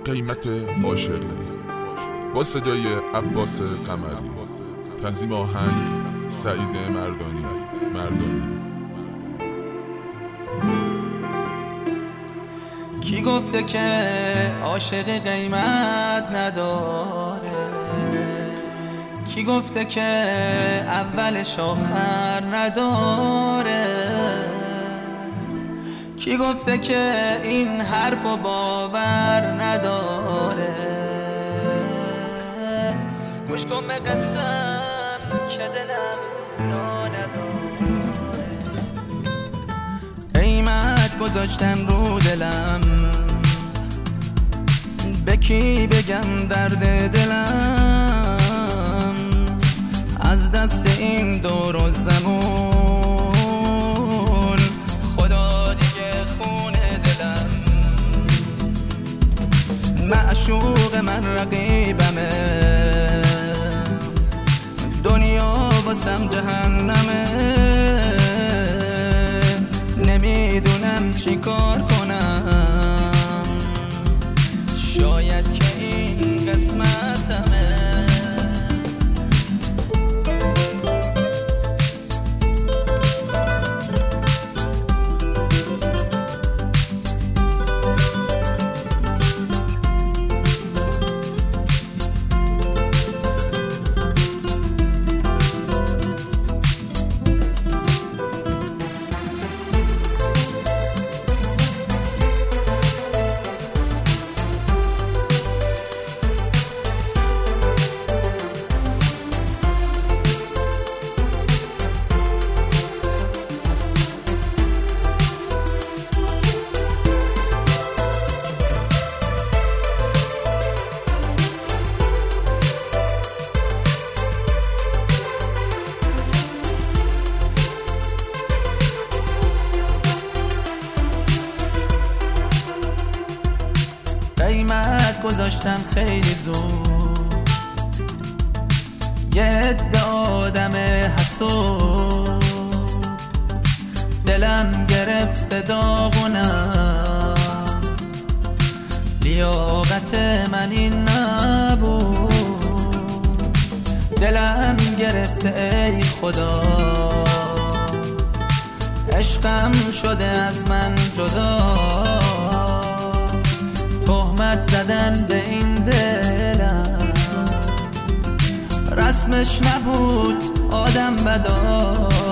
قیمت عاشقی با صدای عباس قمری، تنظیم آهنگ سعید مردانی. کی گفته که عاشق قیمت نداره؟ کی گفته که اولش آخر نداره؟ کی گفته که این حرفو باور نداره؟ گوش کن به قسم که دلم نا نداره. قیمت گذاشتن رو دلم، به کی بگم درد دلم؟ از دست این دور و زمون خدا دیگه خون دلم. معشوق من رقیبمه، دنیا واسم جهنمه. نمیدونم چی کار کنم، شاید که این قسمتمه. قیمت گذاشتم خیلی زود، یه عده آدم حسود. دلم گرفته داغونم، لیاقت من این نبود. دلم گرفته ای خدا، عشقم شده از من جدا. تهمت زدن به این دلم، رسمش نبود آدم بدا.